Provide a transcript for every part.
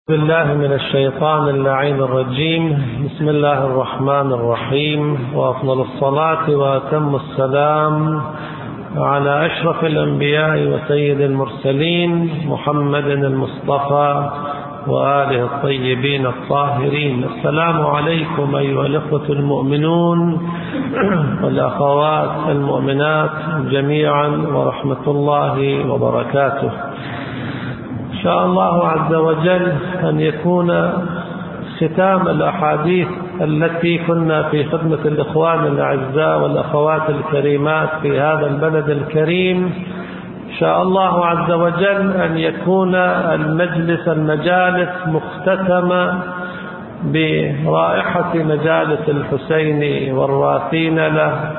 بالله من الشيطان اللعين الرجيم. بسم الله الرحمن الرحيم، وأفضل الصلاة وأتم السلام على أشرف الأنبياء وسيد المرسلين محمد المصطفى وآله الطيبين الطاهرين. السلام عليكم أيها الأخوة المؤمنون والأخوات المؤمنات جميعا، ورحمة الله وبركاته. إن شاء الله عز وجل أن يكون ختام الأحاديث التي كنا في خدمة الإخوان الأعزاء والأخوات الكريمات في هذا البلد الكريم، إن شاء الله عز وجل أن يكون المجالس مختتمة برائحة مجالس الحسين والراثين له،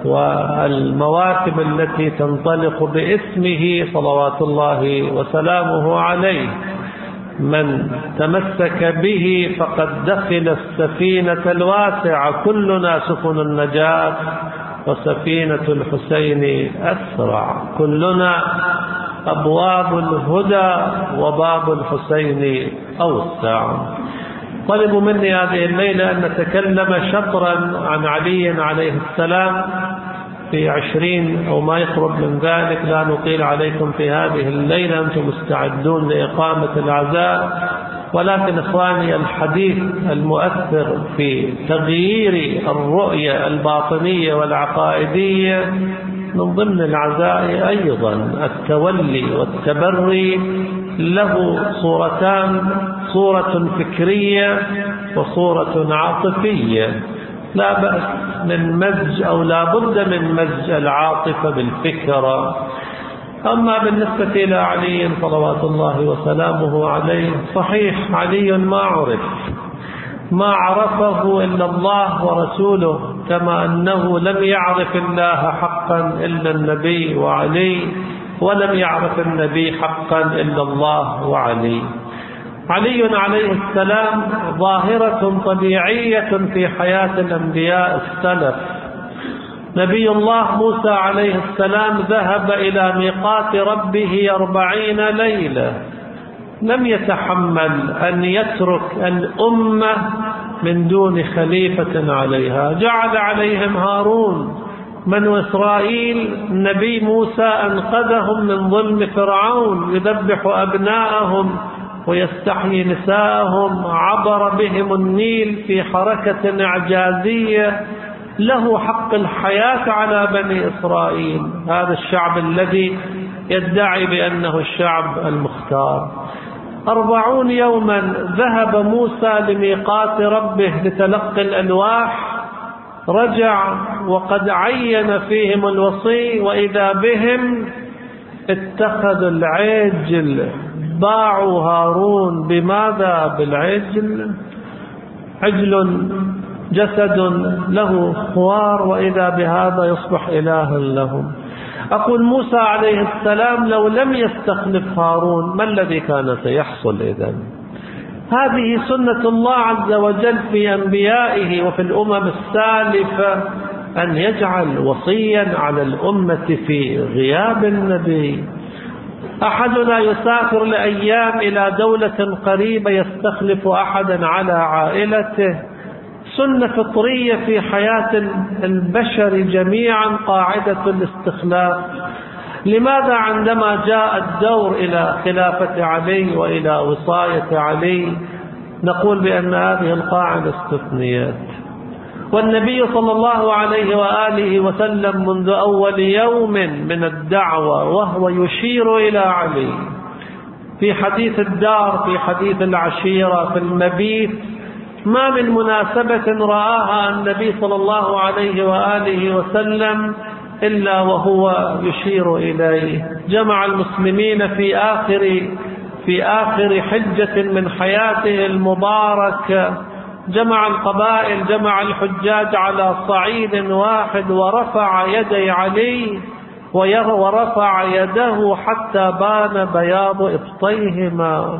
والمواكب التي تنطلق باسمه صلوات الله وسلامه عليه. من تمسك به فقد دخل السفينة الواسعة، كلنا سفن النجاة وسفينة الحسين أسرع، كلنا أبواب الهدى وباب الحسين أوسع. طلبوا مني هذه الليلة أن نتكلم شطرا عن علي عليه السلام في 20 أو ما يقرب من ذلك. لا نطيل عليكم في هذه الليلة، أنتم مستعدون لإقامة العزاء، ولكن إخواني الحديث المؤثر في تغيير الرؤية الباطنية والعقائدية من ضمن العزاء أيضا التولي والتبري، له صورتان: صورة فكرية وصورة عاطفية. لا بأس من مزج أو لا بد من مزج العاطفة بالفكرة. أما بالنسبة إلى علي صلوات الله وسلامه عليه، صحيح علي ما عرفه إلا الله ورسوله، كما أنه لم يعرف الله حقا إلا النبي وعلي، ولم يعرف النبي حقا إلا الله وعلي. علي عليه السلام ظاهرة طبيعية في حياة الأنبياء السلف. نبي الله موسى عليه السلام ذهب إلى ميقات ربه 40 ليلة، لم يتحمل أن يترك الأمة من دون خليفة عليها، جعل عليهم هارون بنو إسرائيل. النبي موسى أنقذهم من ظلم فرعون، يذبح أبناءهم ويستحيي نساءهم، عبر بهم النيل في حركة إعجازية، له حق الحياة على بني إسرائيل، هذا الشعب الذي يدعي بأنه الشعب المختار. 40 يوما ذهب موسى لميقات ربه لتلقي الألواح، رجع وقد عين فيهم الوصي، وإذا بهم اتخذوا العجل، باعوا هارون. بماذا؟ بالعجل، عجل جسد له خوار، وإذا بهذا يصبح إلها لهم. أقول موسى عليه السلام لو لم يستخلف هارون ما الذي كان سيحصل إذن؟ هذه سنة الله عز وجل في أنبيائه وفي الأمم السالفة، أن يجعل وصيا على الأمة في غياب النبي. أحدنا يسافر لأيام إلى دولة قريبة يستخلف أحدا على عائلته، سنة فطرية في حياة البشر جميعا قاعدة الاستخلاف. لماذا عندما جاء الدور إلى خلافة علي وإلى وصاية علي نقول بأن هذه القاعدة استثنيت؟ والنبي صلى الله عليه وآله وسلم منذ أول يوم من الدعوة وهو يشير إلى علي، في حديث الدار، في حديث العشيرة، في المبيت، ما من مناسبة رآها النبي صلى الله عليه وآله وسلم إلا وهو يشير إليه. جمع المسلمين في آخر حجة من حياته المباركة، جمع القبائل، جمع الحجاج على صعيد واحد، ورفع يدي علي ورفع يده حتى بان بياض إبطيهما.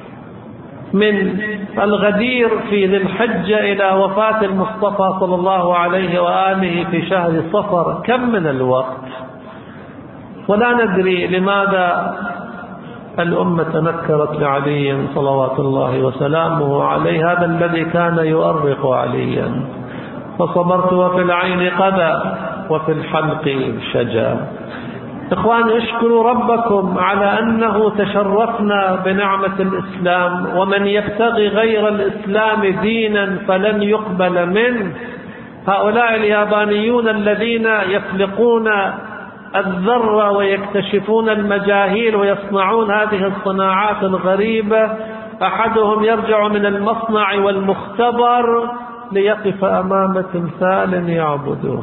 من الغدير في ذي الحجة إلى وفاة المصطفى صلى الله عليه وآله في شهر صفر كم من الوقت؟ ولا ندري لماذا الأمة تنكرت لعلي صلوات الله وسلامه عليه، هذا الذي كان يؤرق عليا، فصبرت وفي العين قذى وفي الحلق شجا. إخواني، اشكروا ربكم على أنه تشرفنا بنعمة الإسلام، ومن يبتغي غير الإسلام دينا فلن يقبل منه. هؤلاء اليابانيون الذين يفلقون الذرة ويكتشفون المجاهيل ويصنعون هذه الصناعات الغريبة، أحدهم يرجع من المصنع والمختبر ليقف أمام تمثال يعبده.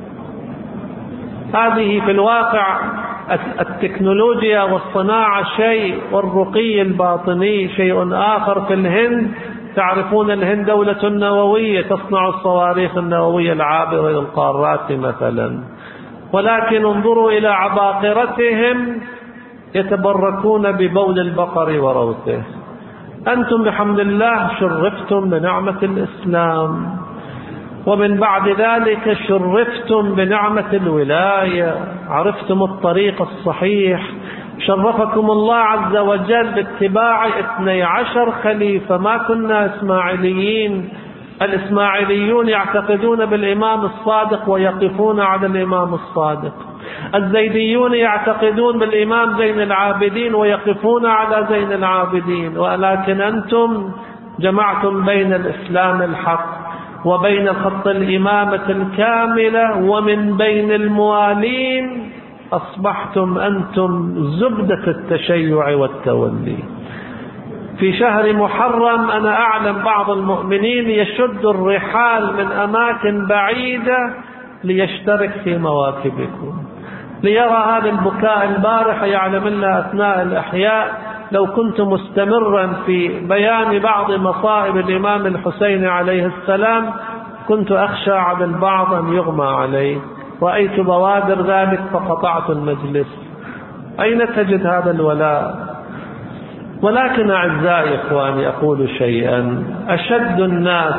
هذه في الواقع التكنولوجيا والصناعة شيء، والرقي الباطني شيء آخر. في الهند، تعرفون الهند دولة نووية تصنع الصواريخ النووية العابرة إلى القارات مثلا، ولكن انظروا إلى عباقرتهم يتبركون ببول البقر وروثه. أنتم بحمد الله شرفتم بنعمة الإسلام، ومن بعد ذلك شرفتم بنعمة الولاية، عرفتم الطريق الصحيح، شرفكم الله عز وجل باتباع 12 خليفة. ما كنا إسماعيليين، الإسماعيليون يعتقدون بالإمام الصادق ويقفون على الإمام الصادق، الزيديون يعتقدون بالإمام زين العابدين ويقفون على زين العابدين، ولكن أنتم جمعتم بين الإسلام الحق وبين خط الإمامة الكاملة، ومن بين الموالين أصبحتم أنتم زبدة التشيع والتولي. في شهر محرم أنا أعلم بعض المؤمنين يشد الرحال من أماكن بعيدة ليشترك في مواكبكم، ليرى هذا البكاء البارحة يعلم الله أثناء الأحياء. لو كنت مستمرا في بيان بعض مصائب الإمام الحسين عليه السلام كنت أخشى على البعض أن يغمى عليه. رأيت بوادر ذلك فقطعت المجلس. أين تجد هذا الولاء؟ ولكن أعزائي إخواني، أقول شيئا: أشد الناس،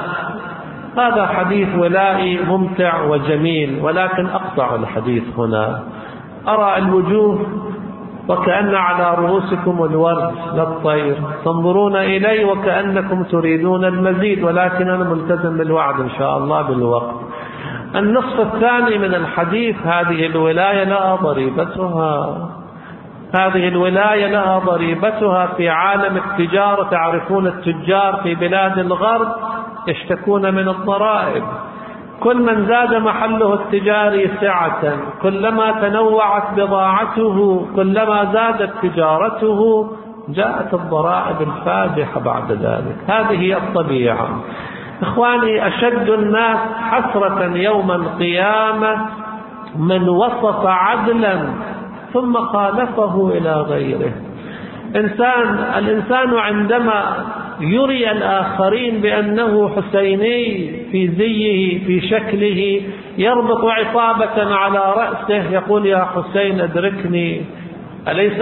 هذا حديث ولائي ممتع وجميل، ولكن أقطع الحديث هنا. أرى الوجوه وكأن على رؤوسكم الورد للطير، تنظرون إلي وكأنكم تريدون المزيد، ولكن أنا ملتزم بالوعد إن شاء الله بالوقت. النصف الثاني من الحديث: هذه الولاية لها ضريبتها، هذه الولاية لها ضريبتها في عالم التجارة. تعرفون التجار في بلاد الغرب يشتكون من الضرائب، كل من زاد محله التجاري سعة كلما تنوعت بضاعته كلما زادت تجارته جاءت الضرائب الفاجحة بعد ذلك. هذه هي الطبيعة. إخواني، أشد الناس حسرة يوم القيامة من وصف عدلا ثم خالفه إلى غيره. الإنسان عندما يري الآخرين بأنه حسيني في زيه في شكله، يربط عصابة على رأسه يقول: يا حسين أدركني، أليس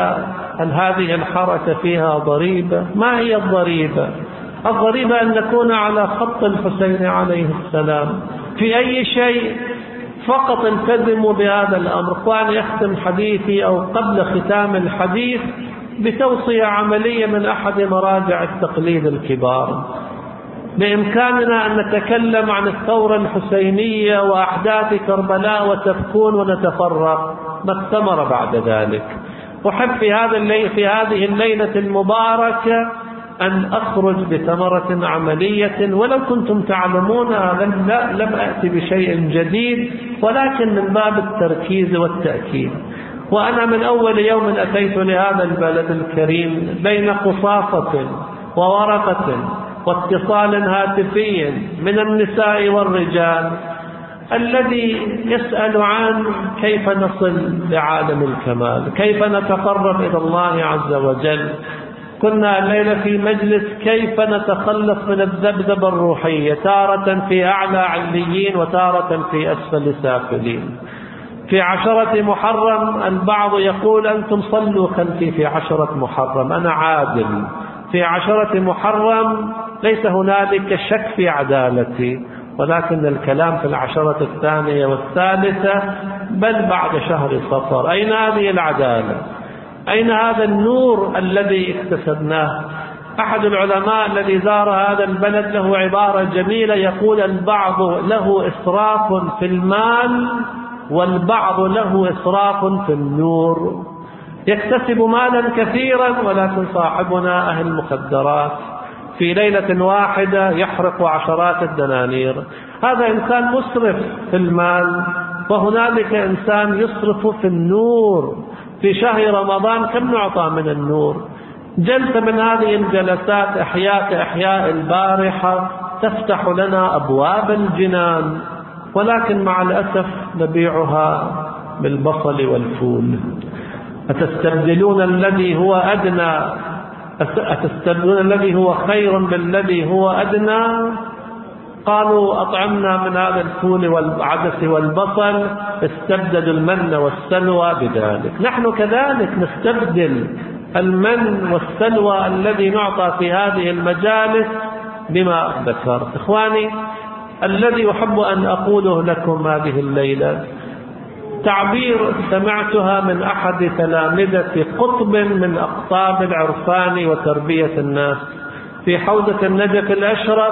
هذه الحركة فيها ضريبة؟ ما هي الضريبة؟ الضريبة أن نكون على خط الحسين عليه السلام في أي شيء. فقط التزموا بهذا الأمر. إخواني، يختم حديثي أو قبل ختام الحديث بتوصية عملية من أحد مراجع التقليد الكبار. بإمكاننا أن نتكلم عن الثورة الحسينية وأحداث كربلاء وتبكون ونتفرق، ما الثمر بعد ذلك؟ أحب في هذه الليلة المباركة أن أخرج بثمرة عملية، ولو كنتم تعلمون لم أأتي بشيء جديد، ولكن من باب التركيز والتأكيد. وأنا من أول يوم أتيت لهذا البلد الكريم بين قصاصة وورقة واتصال هاتفي من النساء والرجال الذي يسأل عن كيف نصل لعالم الكمال، كيف نتقرب إلى الله عز وجل. كنا الليلة في مجلس كيف نتخلص من الذبذبة الروحية، تارة في أعلى عليين وتارة في أسفل سافلين. في 10 محرم البعض يقول: أنتم صلوا خلفي في 10 محرم، أنا عادل. في 10 محرم ليس هنالك شك في عدالتي، ولكن الكلام في 10 الثانية والثالثة بل بعد شهر صفر. أين هذه العدالة؟ أين هذا النور الذي اكتسبناه؟ أحد العلماء الذي زار هذا البلد له عبارة جميلة، يقول: البعض له إسراف في المال والبعض له إسراف في النور. يكتسب مالا كثيرا ولكن صاحبنا أهل المخدرات في ليلة واحدة يحرق عشرات الدنانير. هذا إنسان مسرف في المال، وهنالك إنسان يصرف في النور. في شهر رمضان كم نعطى من النور؟ جلسة من هذه الجلسات إحياء كإحياء البارحة تفتح لنا أبواب الجنان، ولكن مع الأسف نبيعها بالبصل والفول. أتستبدلون الذي هو أدنى أتستبدلون الذي هو خير بالذي هو أدنى؟ قالوا: أطعمنا من هذا الفول والعدس والبصل. استبدلوا المن والسلوى بذلك. نحن كذلك نستبدل المن والسلوى الذي نعطى في هذه المجالس بما ذكرت. إخواني، الذي أحب أن أقوله لكم هذه الليلة تعبير سمعتها من أحد تلامذة قطب من أقطاب العرفان وتربية الناس في حوزة النجف الأشرف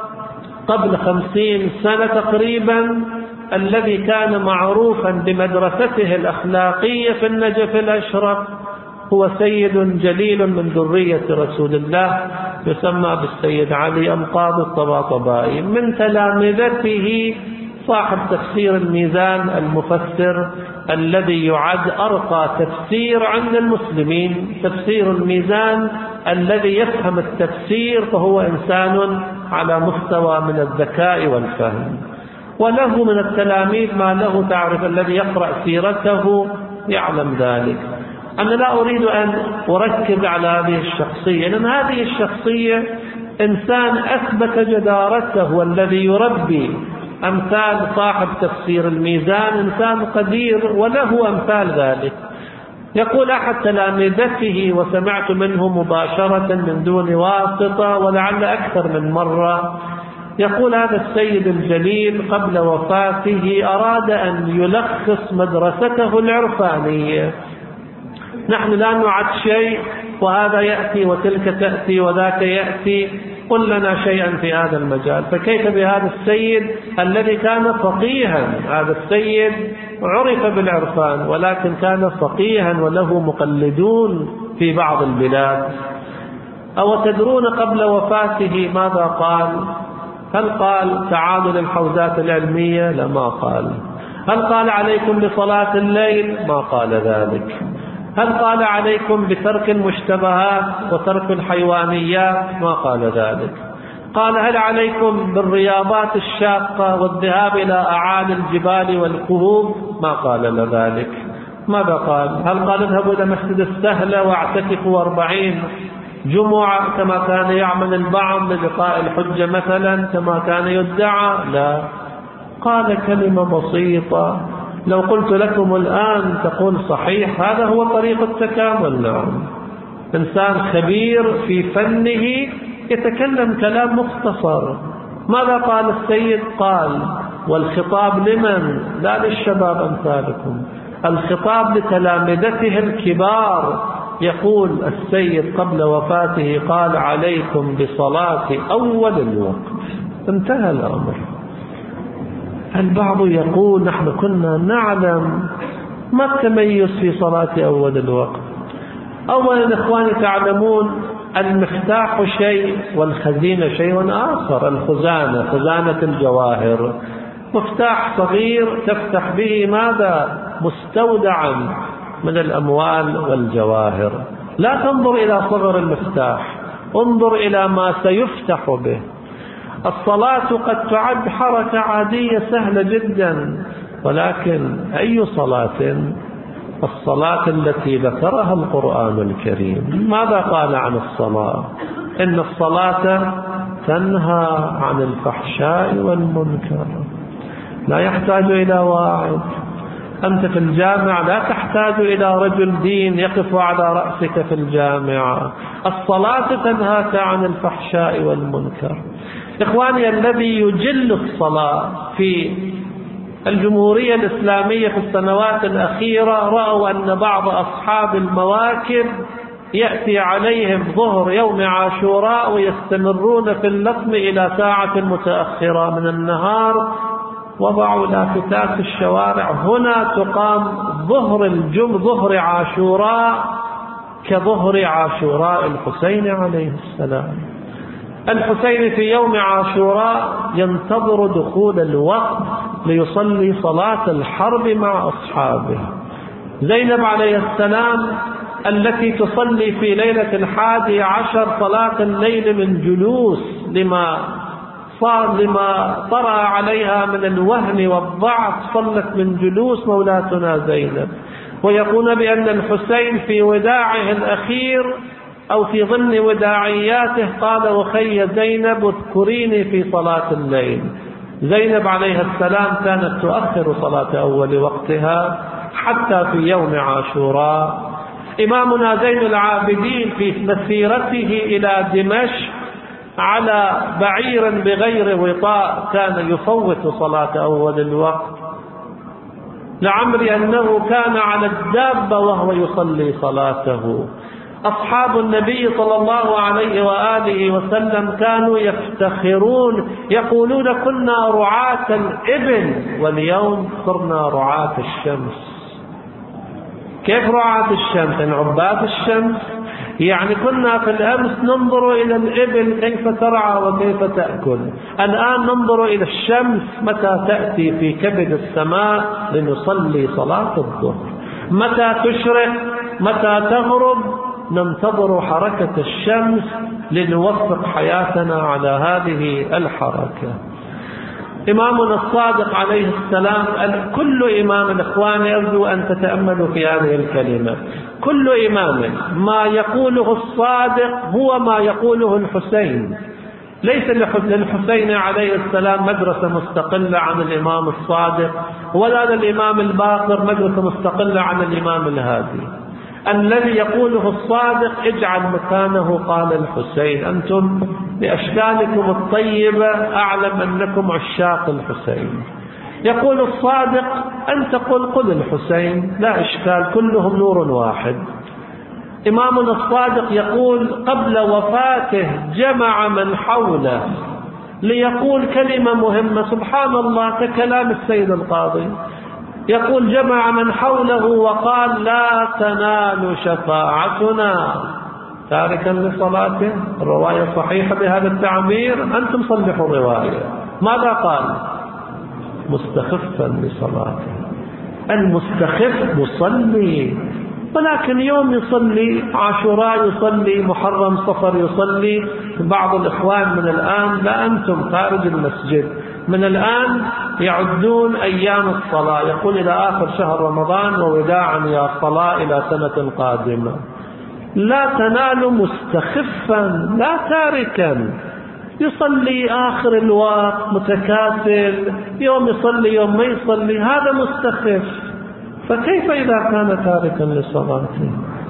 قبل 50 سنة تقريبا، الذي كان معروفا بمدرسته الأخلاقية في النجف الأشرف، هو سيد جليل من ذرية رسول الله يسمى بالسيد علي القاضي الطباطبائي. من تلامذته صاحب تفسير الميزان المفسر الذي يعد أرقى تفسير عند المسلمين، تفسير الميزان الذي يفهم التفسير فهو إنسان على مستوى من الذكاء والفهم. وله من التلاميذ ما له تعرف، الذي يقرأ سيرته يعلم ذلك. أنا لا أريد أن أركز على هذه الشخصية، لأن هذه الشخصية إنسان أثبت جدارته، والذي يربي أمثال صاحب تفسير الميزان إنسان قدير وله أمثال ذلك. يقول أحد تلامذته، وسمعت منه مباشرة من دون واسطة ولعل أكثر من مرة، يقول: هذا السيد الجليل قبل وفاته أراد أن يلخص مدرسته العرفانية. نحن لا نعد شيء، وهذا يأتي وتلك تأتي وذاك يأتي، قل لنا شيئا في هذا المجال. فكيف بهذا السيد الذي كان فقيها؟ هذا السيد عرف بالعرفان ولكن كان فقيها وله مقلدون في بعض البلاد. أو تدرون قبل وفاته ماذا قال؟ هل قال تعالوا للحوزات العلمية؟ لا، ما قال. هل قال عليكم بصلاة الليل؟ ما قال ذلك. هل قال عليكم بترك المشتبهات وترك الحيوانيات؟ ما قال ذلك. قال: هل عليكم بالرياضات الشاقة والذهاب إلى أعالي الجبال والكهوف؟ ما قال ذلك. ماذا قال؟ هل قال اذهبوا إلى مسجد السهلة واعتكفوا 40 جمعة كما كان يعمل البعض للقاء الحجة مثلا كما كان يدعى؟ لا، قال كلمة بسيطة لو قلت لكم الآن تقول صحيح، هذا هو طريق التكامل. نعم، إنسان خبير في فنه يتكلم كلام مختصر. ماذا قال السيد؟ قال: والخطاب لمن؟ لا للشباب أمثالكم، الخطاب لتلامذته الكبار. يقول السيد قبل وفاته قال: عليكم بصلاة أول الوقت. انتهى الأمر. البعض يقول: نحن كنا نعلم. ما التميز في صلاة أول الوقت؟ أولا إخواني تعلمون المفتاح شيء والخزينة شيء آخر. الخزانة خزانة الجواهر، مفتاح صغير تفتح به ماذا؟ مستودعا من الأموال والجواهر. لا تنظر إلى صغر المفتاح، انظر إلى ما سيفتح به. الصلاة قد تعد حركة عادية سهلة جدا، ولكن أي صلاة؟ الصلاة التي ذكرها القرآن الكريم. ماذا قال عن الصلاة؟ إن الصلاة تنهى عن الفحشاء والمنكر. لا يحتاج إلى واعظ. أنت في الجامع لا تحتاج إلى رجل دين يقف على رأسك في الجامعة. الصلاة تنهاك عن الفحشاء والمنكر. إخواني، الذي يجل الصلاة في الجمهورية الإسلامية في السنوات الأخيرة رأوا أن بعض أصحاب المواكب يأتي عليهم ظهر يوم عاشوراء ويستمرون في اللطم إلى ساعة متأخرة من النهار. وضعوا لافتات في الشوارع: هنا تقام ظهر عاشوراء كظهر عاشوراء الحسين عليه السلام. الحسين في يوم عاشوراء ينتظر دخول الوقت ليصلي صلاة الحرب مع أصحابه. زينب عليه السلام التي تصلي في ليلة 11 صلاة الليل من جلوس لما طرأ عليها من الوهن والضعف، صلت من جلوس مولاتنا زينب. ويقول بأن الحسين في وداعه الأخير أو في ضمن وداعياته قال: أخي زينب اذكريني في صلاة الليل. زينب عليه السلام كانت تؤخر صلاة أول وقتها حتى في يوم عاشوراء. إمامنا زين العابدين في مسيرته إلى دمشق على بعير بغير وطاء كان يفوت صلاة أول الوقت، لعمري أنه كان على الدابة وهو يصلي صلاته. أصحاب النبي صلى الله عليه وآله وسلم كانوا يفتخرون، يقولون: كنا رعاة الإبل واليوم صرنا رعاة الشمس. كيف رعاة الشمس؟ يعني عباد الشمس. يعني كنا في الأمس ننظر إلى الإبل كيف ترعى وكيف تأكل، الآن ننظر إلى الشمس متى تأتي في كبد السماء لنصلي صلاة الظهر، متى تشرق متى تغرب ننتظر حركة الشمس لنوفق حياتنا على هذه الحركة. إمامنا الصادق عليه السلام، كل إمام الإخوان يرجو أن تتأملوا في هذه الكلمة، كل إمام ما يقوله الصادق هو ما يقوله الحسين. ليس للحسين عليه السلام مدرسة مستقلة عن الإمام الصادق، ولا للإمام الباقر مدرسة مستقلة عن الإمام الهادي. الذي يقوله الصادق اجعل مكانه قال الحسين. أنتم بأشكالكم الطيبة أعلم أنكم عشاق الحسين. يقول الصادق أنت قل الحسين، لا إشكال، كلهم نور واحد. إمامنا الصادق يقول قبل وفاته جمع من حوله ليقول كلمة مهمة، سبحان الله، ككلام السيد القاضي. يقول جمع من حوله وقال: لا تنال شفاعتنا، تاركا لصلاته. الرواية صحيحة بهذا التعبير، أنتم صلحوا الرواية. ماذا قال؟ مستخفا لصلاته. المستخف مصلي، ولكن يوم يصلي عاشوراء، يصلي محرم صفر، يصلي. بعض الإخوان من الآن، لا أنتم خارج المسجد، من الآن يعدون أيام الصلاة، يقول إلى آخر شهر رمضان ووداعا يا صلاة إلى سنة قادمة. لا تنال مستخفا، لا تاركا، يصلي آخر الوقت متكاسل، يوم يصلي يوم ما يصلي، هذا مستخف. فكيف إذا كان تاركا لصلاته؟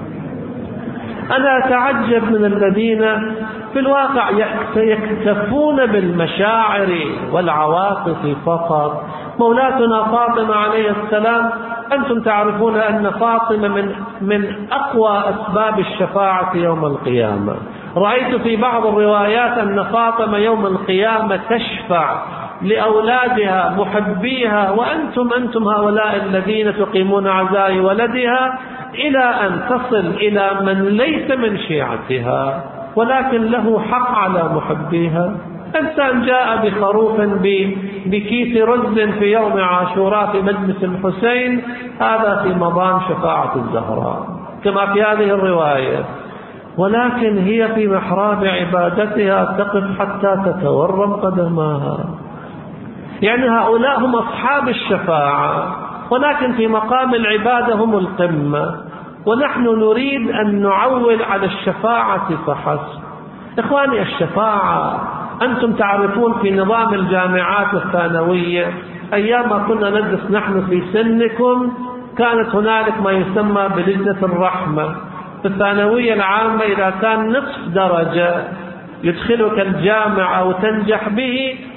أنا أتعجب من الذين في الواقع يكتفون بالمشاعر والعواطف فقط. مولاتنا فاطمة عليه السلام، أنتم تعرفون أن فاطمة من أقوى أسباب الشفاعة يوم القيامة. رأيت في بعض الروايات أن فاطمة يوم القيامة تشفع لأولادها محبيها، وأنتم هؤلاء الذين تقيمون عزاء ولدها، إلى أن تصل إلى من ليس من شيعتها ولكن له حق على محبيها. إنسان جاء بخروف بكيس رز في يوم عاشوراء في مجلس الحسين، هذا في مضان شفاعة الزهراء كما في هذه الرواية، ولكن هي في محراب عبادتها تقف حتى تتورم قدماها. يعني هؤلاء هم أصحاب الشفاعة، ولكن في مقام العبادة هم القمة، ونحن نريد أن نعول على الشفاعة فحسب. إخواني، الشفاعة أنتم تعرفون في نظام الجامعات الثانوية، أيام ما كنا ندرس نحن في سنكم كانت هنالك ما يسمى بلجنة الرحمة. في الثانوية العامة إذا كان نصف درجة يدخلك الجامعة وتنجح به،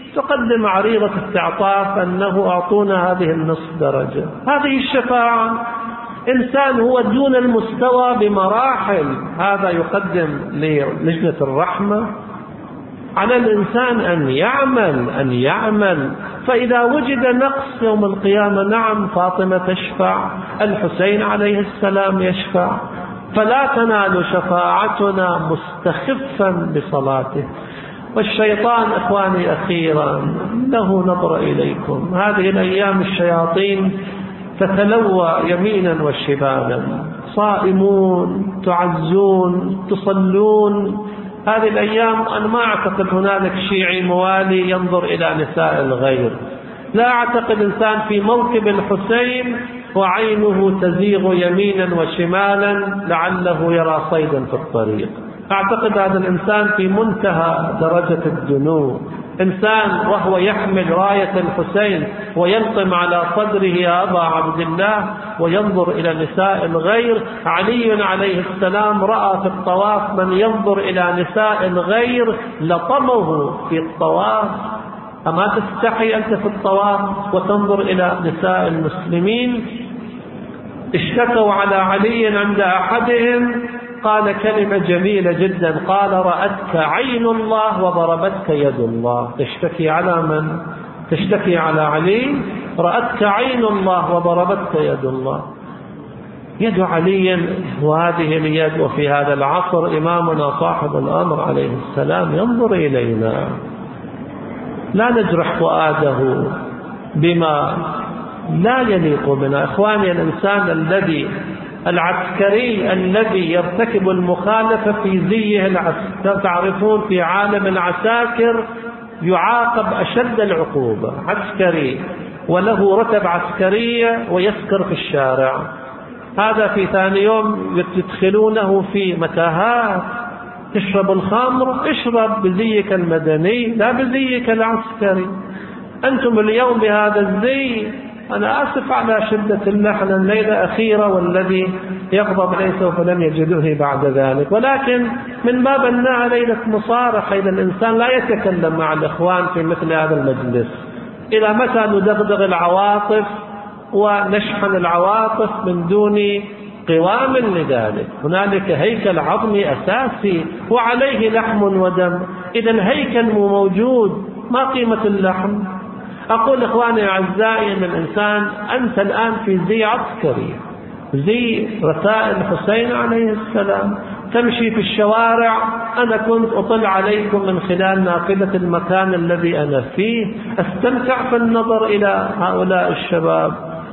تقدم عريضة استعطاف أنه أعطونا هذه النصف درجة. هذه الشفاعة إنسان هو دون المستوى بمراحل، هذا يقدم للجنة الرحمة. على الإنسان أن يعمل فإذا وجد نقص يوم القيامة، نعم فاطمة تشفع، الحسين عليه السلام يشفع، فلا تنال شفاعتنا مستخفا بصلاته. والشيطان إخواني أخيرا له نظر إليكم. هذه الأيام الشياطين تتلوى يمينا وشمالا، صائمون، تعزون، تصلون. هذه الأيام أنا ما أعتقد هنالك شيعي موالي ينظر إلى نساء الغير، لا أعتقد إنسان في موكب الحسين وعينه تزيغ يمينا وشمالا لعله يرى صيدا في الطريق. أعتقد هذا الإنسان في منتهى درجة الدنو. إنسان وهو يحمل راية الحسين ويلطم على صدره أبا عبد الله وينظر إلى نساء الغير. علي عليه السلام رأى في الطواف من ينظر إلى نساء الغير لطمه في الطواف. أما تستحي أنت في الطواف وتنظر إلى نساء المسلمين؟ اشتكوا على علي عند أحدهم قال كلمة جميلة جدا، قال رأتك عين الله وضربتك يد الله. تشتكي على من؟ تشتكي على علي؟ رأتك عين الله وضربتك يد الله. يد علي وهذه اليد. وفي هذا العصر إمامنا صاحب الأمر عليه السلام ينظر إلينا، لا نجرح فؤاده بما لا يليق بنا. إخواني، الإنسان العسكري الذي يرتكب المخالفة في زيه العسكري، تعرفون في عالم العساكر يعاقب أشد العقوبة، عسكري وله رتب عسكرية ويسكر في الشارع، هذا في ثاني يوم يدخلونه في متاهات. تشرب الخمر، اشرب بزيك المدني لا بزيك العسكري. أنتم اليوم بهذا الزي، أنا آسف على شدة اللحن، الليلة أخيرة والذي يغضب لي سوف لم يجده بعد ذلك، ولكن من باب أنها ليلة مصارحة. إذا الإنسان لا يتكلم مع الإخوان في مثل هذا المجلس. إلى متى ندغدغ العواطف ونشحن العواطف من دون قوام لذلك؟ هنالك هيكل عظمي أساسي وعليه لحم ودم. إذا الهيكل مو موجود، ما قيمة اللحم؟ أقول إخواني أعزائي أن الإنسان أنت الآن في زي عسكري، زي رسائل الحسين عليه السلام، تمشي في الشوارع. أنا كنت أطل عليكم من خلال نافذة المكان الذي أنا فيه، أستمتع في النظر إلى هؤلاء الشباب.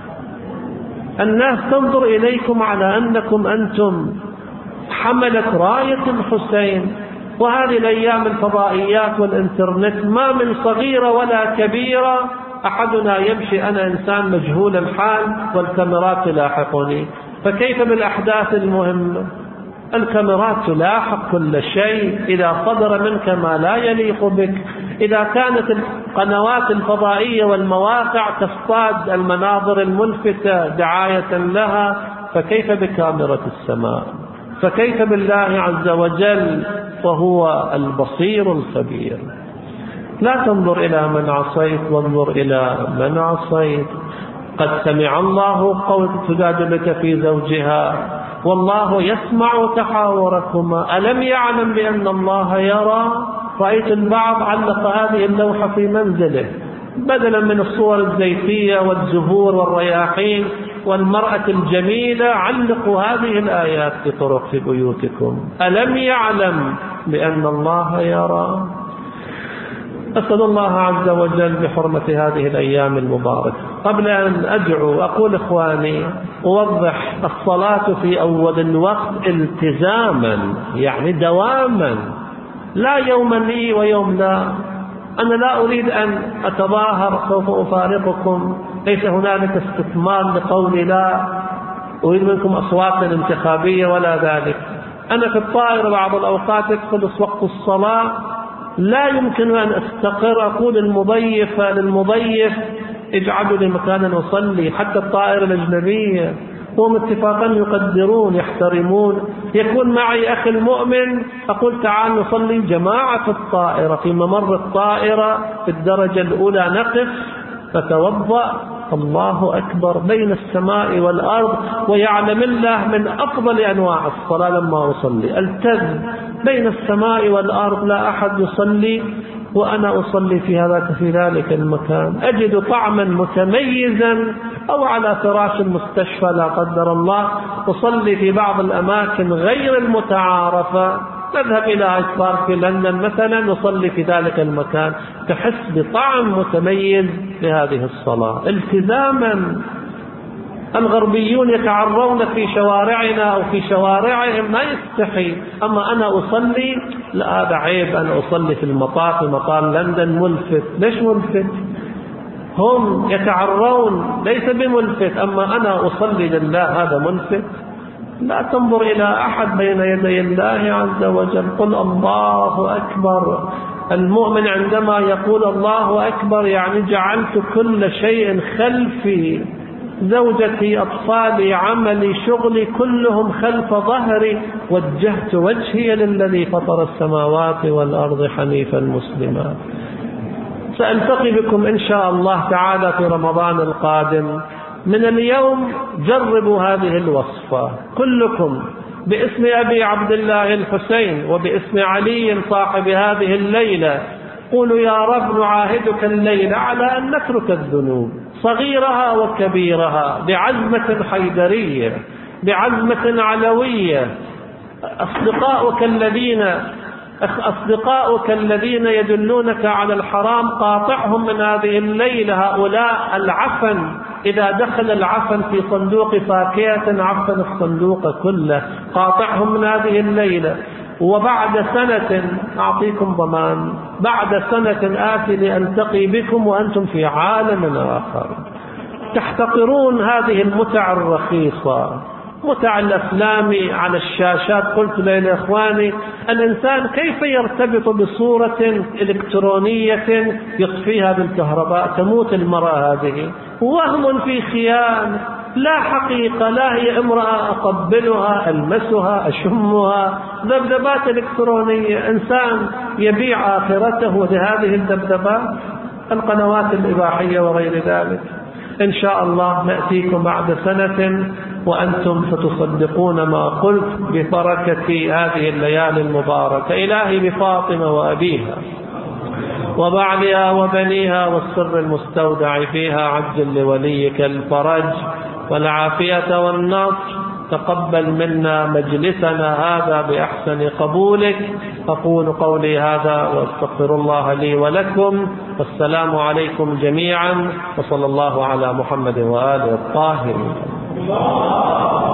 الناس تنظر إليكم على أنكم أنتم حملت راية الحسين. وهذه الأيام الفضائيات والإنترنت ما من صغيرة ولا كبيرة أحدنا يمشي، أنا إنسان مجهول الحال والكاميرات تلاحقني. فكيف بالأحداث المهمة؟ الكاميرات تلاحق كل شيء. إذا صدر منك ما لا يليق بك، إذا كانت القنوات الفضائية والمواقع تصطاد المناظر الملفتة دعاية لها، فكيف بكاميرا السماء؟ فكيف بالله عز وجل وهو البصير الخبير؟ لا تنظر إلى من عصيت، وانظر إلى من عصيت. قد سمع الله قول تجادلك في زوجها والله يسمع تحاوركما ألم يعلم بأن الله يرى؟ رأيت البعض علق هذه اللوحة في منزله بدلا من الصور الزيتية والزهور والرياحين والمرأة الجميلة، علقوا هذه الآيات بطرق في بيوتكم. ألم يعلم بأن الله يرى؟ أسأل الله عز وجل بحرمة هذه الأيام المباركة. قبل أن أدعو أقول إخواني، أوضح الصلاة في أول الوقت التزاما، يعني دواما، لا يوما لي ويوم لا. أنا لا أريد أن أتظاهر سوف أفارقكم، ليس هنالك استثمار لقولي لا أريد منكم أصوات انتخابية ولا ذلك. أنا في الطائرة بعض الأوقات يخلص وقت الصلاة لا يمكن أن أستقر، أقول للمضيف اجعلوا لي مكانا أصلي، حتى الطائرة الأجنبية هم اتفاقا يقدرون يحترمون. يكون معي أخي المؤمن أقول تعال نصلي جماعة في الطائرة، في ممر الطائرة في الدرجة الأولى نقف فتوضأ، الله أكبر بين السماء والأرض، ويعلم الله من أفضل أنواع الصلاة لما أصلي التذ بين السماء والأرض، لا أحد يصلي وأنا أصلي في ذلك المكان، أجد طعما متميزا. أو على فراش المستشفى لا قدر الله أصلي في بعض الأماكن غير المتعارفة، نذهب إلى هايد بارك في لندن مثلا نصلي في ذلك المكان، تحس بطعم متميز لهذه الصلاة التزاما. الغربيون يتعرون في شوارعنا أو في شوارعهم ما يستحي، أما أنا أصلي لا، هذا عيب أن أصلي في المطار، في مطار لندن ملفت. ليش ملفت؟ هم يتعرون ليس بملفت، أما أنا أصلي لله هذا ملفت. لا تنظر إلى أحد بين يدي الله عز وجل، قل الله أكبر. المؤمن عندما يقول الله أكبر يعني جعلت كل شيء خلفي، زوجتي، أطفالي، عملي، شغلي، كلهم خلف ظهري، وجهت وجهي للذي فطر السماوات والأرض حنيفا مسلما. سألتقي بكم إن شاء الله تعالى في رمضان القادم. من اليوم جربوا هذه الوصفة كلكم، باسم أبي عبد الله الحسين وباسم علي صاحب هذه الليلة، قولوا يا رب نعاهدك الليلة على أن نترك الذنوب صغيرها وكبيرها بعزمة حيدرية، بعزمة علوية. أصدقاؤك الذين يدلونك على الحرام قاطعهم من هذه الليلة. هؤلاء العفن، إذا دخل العفن في صندوق فاكهة عفن الصندوق كله، قاطعهم من هذه الليلة. وبعد سنة أعطيكم ضمان، بعد سنة آتي لألتقي بكم وأنتم في عالم آخر. تحتقرون هذه المتع الرخيصة، متع الأفلام على الشاشات. قلت لإخواني الإنسان كيف يرتبط بصورة إلكترونية يطفيها بالكهرباء، تموت المرأة هذه، وهم في خيال، لا حقيقة، لا هي امرأة أقبلها ألمسها أشمها، ذبذبات إلكترونية. إنسان يبيع آخرته لهذه الذبذبات، القنوات الإباحية وغير ذلك. إن شاء الله نأتيكم بعد سنة وأنتم ستصدقون ما قلت ببركة هذه الليالي المباركة. إلهي بفاطمة وأبيها وبعلها وبنيها والسر المستودع فيها عجل لوليك الفرج والعافية والنصر. تقبل منا مجلسنا هذا بأحسن قبولك. أقول قولي هذا وأستغفر الله لي ولكم، والسلام عليكم جميعا، وصلى الله على محمد وآله الطاهرين.